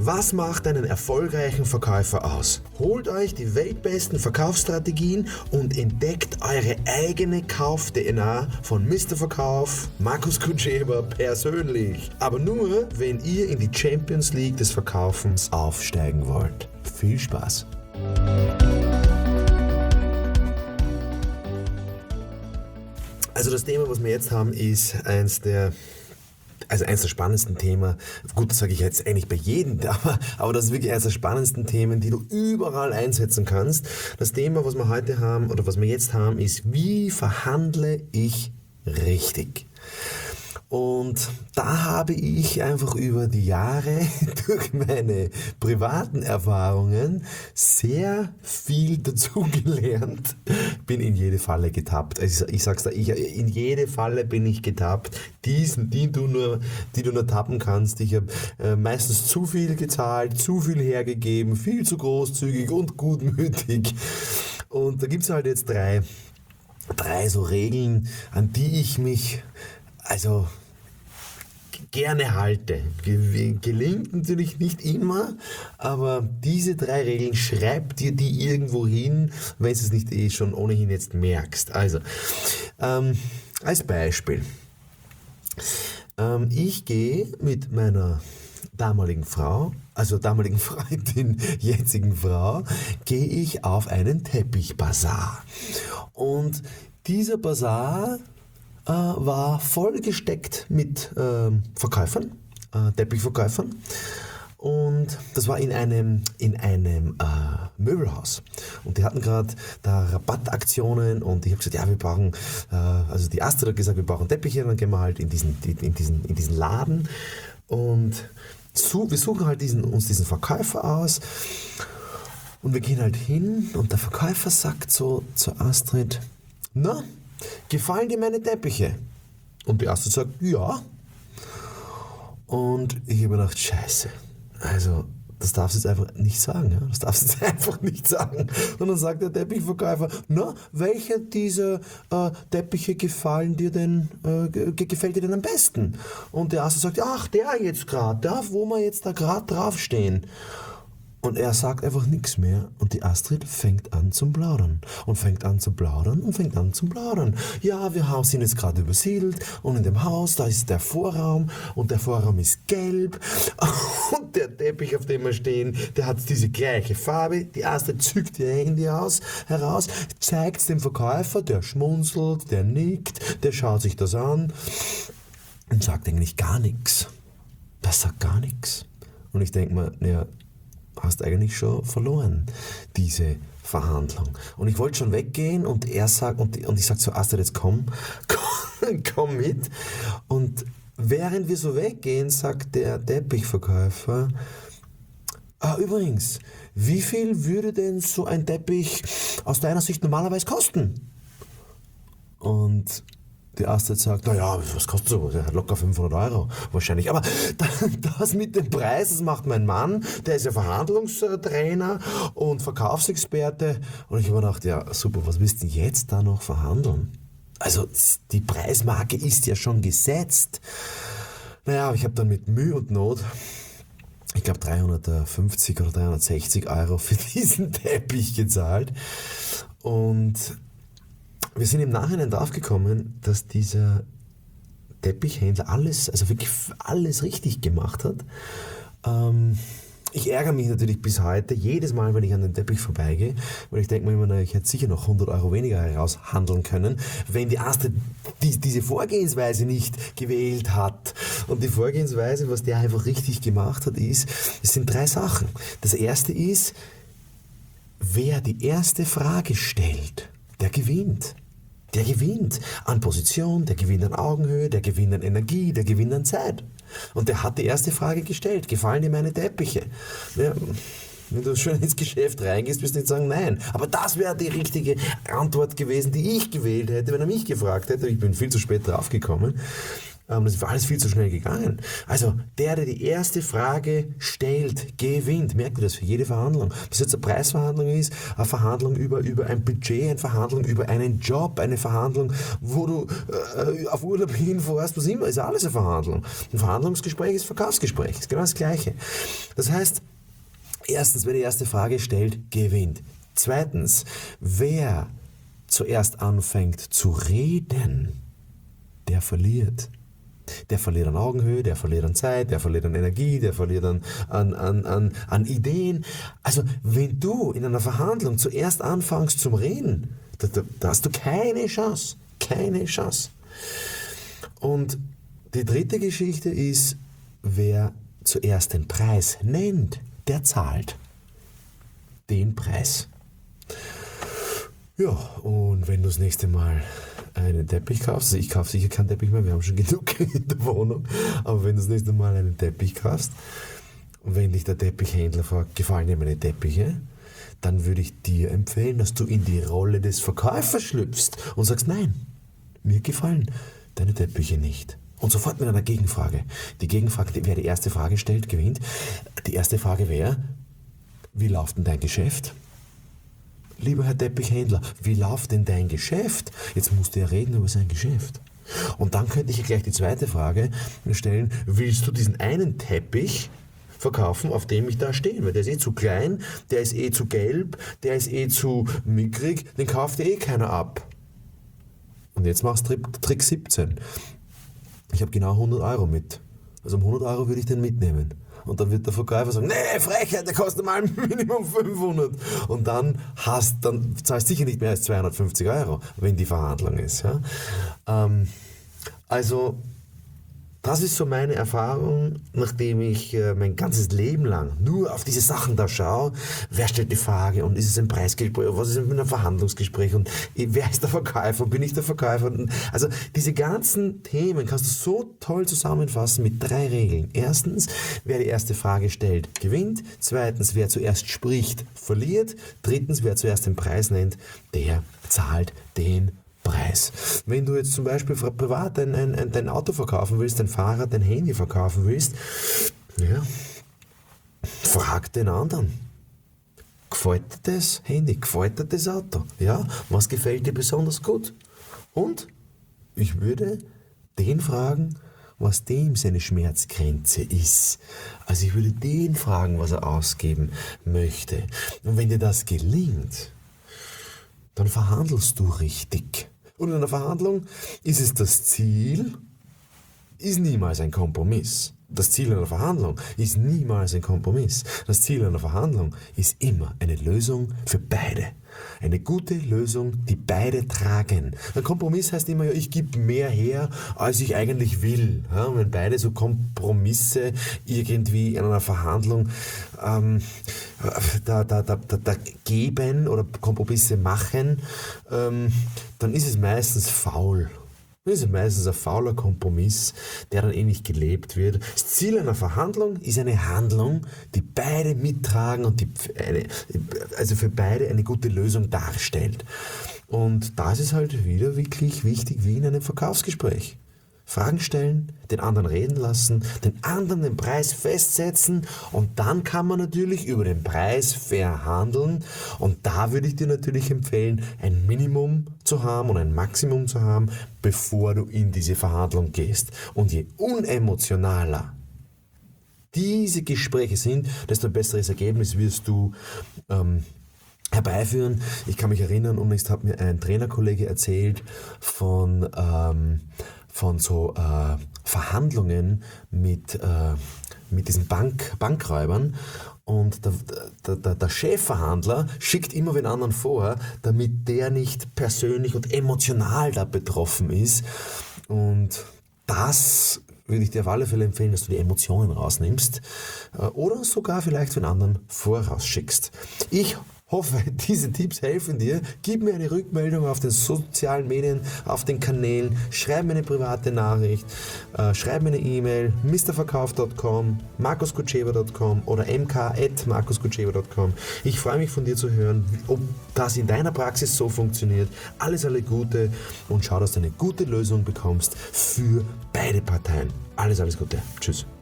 Was macht einen erfolgreichen Verkäufer aus? Holt euch die weltbesten Verkaufsstrategien und entdeckt eure eigene Kauf-DNA von Mr. Verkauf, Markus Kutscheber persönlich. Aber nur, wenn ihr in die Champions League des Verkaufens aufsteigen wollt. Viel Spaß! Also das Thema, was wir jetzt haben, ist eins der spannendsten Themen. Gut, das sage ich jetzt eigentlich bei jedem, aber das ist wirklich eines der spannendsten Themen, die du überall einsetzen kannst. Das Thema, was wir heute haben oder was wir jetzt haben, ist, wie verhandle ich richtig? Und da habe ich einfach über die Jahre durch meine privaten Erfahrungen sehr viel dazugelernt. Bin in jede Falle getappt. Also ich sag's da, in jede Falle bin ich getappt. Die du nur tappen kannst. Ich habe meistens zu viel gezahlt, zu viel hergegeben, viel zu großzügig und gutmütig. Und da gibt's halt jetzt drei so Regeln, an die ich mich gerne halte. Gelingt natürlich nicht immer, aber diese 3 Regeln, schreib dir die irgendwo hin, wenn du es nicht schon ohnehin jetzt merkst. Also, als Beispiel. Ich gehe mit meiner damaligen Frau, also damaligen Freundin, jetzigen Frau, gehe ich auf einen Teppichbazar. Und dieser Bazar war vollgesteckt mit Verkäufern, Teppichverkäufern. Und das war in einem Möbelhaus. Und die hatten gerade da Rabattaktionen und ich habe gesagt, ja, wir brauchen, also die Astrid hat gesagt, wir brauchen Teppiche, und dann gehen wir halt in diesen Laden und wir suchen halt uns diesen Verkäufer aus und wir gehen halt hin und der Verkäufer sagt so zur Astrid, na, gefallen dir meine Teppiche? Und die Astrid sagt, ja. Und ich habe gedacht, scheiße, also das darfst du jetzt einfach nicht sagen. Ja? Das darfst du jetzt einfach nicht sagen. Und dann sagt der Teppichverkäufer, na, welcher dieser Teppiche gefällt dir denn am besten? Und der Astrid sagt, ach, der jetzt gerade, da wo wir jetzt da gerade draufstehen. Und er sagt einfach nichts mehr und die Astrid fängt an zum Plaudern und fängt an zu plaudern und fängt an zu plaudern. Ja, wir sind jetzt gerade übersiedelt und in dem Haus, da ist der Vorraum und der Vorraum ist gelb und der Teppich, auf dem wir stehen, der hat diese gleiche Farbe. Die Astrid zückt ihr Handy heraus, zeigt es dem Verkäufer, der schmunzelt, der nickt, der schaut sich das an und sagt eigentlich gar nichts. Das sagt gar nichts. Und ich denke mir, ja, hast eigentlich schon verloren, diese Verhandlung. Und ich wollte schon weggehen und er sagt, und ich sage zu Astrid, jetzt komm mit. Und während wir so weggehen, sagt der Teppichverkäufer, übrigens, wie viel würde denn so ein Teppich aus deiner Sicht normalerweise kosten? Und die Astrid sagt, naja, was kostet so? Locker 500 € wahrscheinlich. Aber das mit dem Preis, das macht mein Mann, der ist ja Verhandlungstrainer und Verkaufsexperte. Und ich habe mir gedacht, ja super, was willst du denn jetzt da noch verhandeln? Also die Preismarke ist ja schon gesetzt. Naja, ich habe dann mit Mühe und Not, ich glaube 350 oder 360 € für diesen Teppich gezahlt. Und wir sind im Nachhinein draufgekommen, dass dieser Teppichhändler wirklich alles richtig gemacht hat. Ich ärgere mich natürlich bis heute, jedes Mal, wenn ich an den Teppich vorbeigehe, weil ich denke mir immer, ich hätte sicher noch 100 € weniger heraushandeln können, wenn die Astrid diese Vorgehensweise nicht gewählt hat. Und die Vorgehensweise, was der einfach richtig gemacht hat, es sind 3 Sachen. Das erste ist, wer die erste Frage stellt, der gewinnt. Der gewinnt an Position, der gewinnt an Augenhöhe, der gewinnt an Energie, der gewinnt an Zeit. Und der hat die erste Frage gestellt, gefallen dir meine Teppiche? Ja, wenn du schon ins Geschäft reingehst, wirst du nicht sagen, nein. Aber das wäre die richtige Antwort gewesen, die ich gewählt hätte, wenn er mich gefragt hätte. Ich bin viel zu spät draufgekommen. Das ist alles viel zu schnell gegangen. Also der die erste Frage stellt, gewinnt. Merkt ihr das für jede Verhandlung? Ob das jetzt eine Preisverhandlung ist, eine Verhandlung über ein Budget, eine Verhandlung über einen Job, eine Verhandlung, wo du auf Urlaub hinfährst, was immer, ist alles eine Verhandlung. Ein Verhandlungsgespräch ist ein Verkaufsgespräch, ist genau das Gleiche. Das heißt, erstens, wer die erste Frage stellt, gewinnt. Zweitens, wer zuerst anfängt zu reden, der verliert. Der verliert an Augenhöhe, der verliert an Zeit, der verliert an Energie, der verliert an Ideen. Also wenn du in einer Verhandlung zuerst anfängst zum Reden, da hast du keine Chance. Keine Chance. Und die dritte Geschichte ist, wer zuerst den Preis nennt, der zahlt den Preis. Ja, und wenn du das nächste Mal einen Teppich kaufst, also ich kaufe sicher keinen Teppich mehr, wir haben schon genug in der Wohnung, aber wenn du das nächste Mal einen Teppich kaufst und wenn dich der Teppichhändler fragt, gefallen dir meine Teppiche, dann würde ich dir empfehlen, dass du in die Rolle des Verkäufers schlüpfst und sagst, nein, mir gefallen deine Teppiche nicht. Und sofort mit einer Gegenfrage. Die Gegenfrage, wer die erste Frage stellt, gewinnt. Die erste Frage wäre, wie läuft denn dein Geschäft? Lieber Herr Teppichhändler, wie läuft denn dein Geschäft? Jetzt musst du ja reden über sein Geschäft. Und dann könnte ich ja gleich die zweite Frage stellen, willst du diesen einen Teppich verkaufen, auf dem ich da stehe? Weil der ist eh zu klein, der ist eh zu gelb, der ist eh zu mickrig, den kauft dir eh keiner ab. Und jetzt machst du Trick 17. Ich habe genau 100 Euro mit. Also um 100 Euro würde ich den mitnehmen. Und dann wird der Verkäufer sagen, nee, Frechheit, der kostet mal Minimum 500. Und dann zahlst du sicher nicht mehr als 250 Euro, wenn die Verhandlung ist. Ja? Also, das ist so meine Erfahrung, nachdem ich mein ganzes Leben lang nur auf diese Sachen da schaue. Wer stellt die Frage und ist es ein Preisgespräch, was ist ein Verhandlungsgespräch und wer ist der Verkäufer, bin ich der Verkäufer? Also diese ganzen Themen kannst du so toll zusammenfassen mit 3 Regeln. Erstens, wer die erste Frage stellt, gewinnt. Zweitens, wer zuerst spricht, verliert. Drittens, wer zuerst den Preis nennt, der zahlt den Preis. Wenn du jetzt zum Beispiel privat dein Auto verkaufen willst, dein Fahrrad, dein Handy verkaufen willst, ja, frag den anderen. Gefällt dir das Handy? Gefällt dir das Auto? Ja, was gefällt dir besonders gut? Und ich würde den fragen, was dem seine Schmerzgrenze ist. Also ich würde den fragen, was er ausgeben möchte. Und wenn dir das gelingt, dann verhandelst du richtig. Und in einer Verhandlung ist es das Ziel, ist niemals ein Kompromiss. Das Ziel einer Verhandlung ist niemals ein Kompromiss. Das Ziel einer Verhandlung ist immer eine Lösung für beide. Eine gute Lösung, die beide tragen. Ein Kompromiss heißt immer, ja, ich gebe mehr her, als ich eigentlich will. Ja, und wenn beide so Kompromisse irgendwie in einer Verhandlung da geben oder Kompromisse machen, dann ist es meistens faul. Das ist meistens ein fauler Kompromiss, der dann nicht gelebt wird. Das Ziel einer Verhandlung ist eine Handlung, die beide mittragen und also für beide eine gute Lösung darstellt. Und das ist halt wieder wirklich wichtig wie in einem Verkaufsgespräch. Fragen stellen, den anderen reden lassen, den anderen den Preis festsetzen und dann kann man natürlich über den Preis verhandeln und da würde ich dir natürlich empfehlen, ein Minimum zu haben und ein Maximum zu haben, bevor du in diese Verhandlung gehst. Und je unemotionaler diese Gespräche sind, desto besseres Ergebnis wirst du herbeiführen. Ich kann mich erinnern, unlängst hat mir ein Trainerkollege erzählt von so Verhandlungen mit diesen Bankräubern und der Chefverhandler schickt immer den anderen vor, damit der nicht persönlich und emotional da betroffen ist und das würde ich dir auf alle Fälle empfehlen, dass du die Emotionen rausnimmst oder sogar vielleicht den anderen vorausschickst. Ich Hoffe, diese Tipps helfen dir. Gib mir eine Rückmeldung auf den sozialen Medien, auf den Kanälen. Schreib mir eine private Nachricht. Schreib mir eine E-Mail. mrverkauf.com, markuskutschewa.com oder mk@markuskutschewa.com. Ich freue mich von dir zu hören, ob das in deiner Praxis so funktioniert. Alles Gute und schau, dass du eine gute Lösung bekommst für beide Parteien. Alles Gute. Tschüss.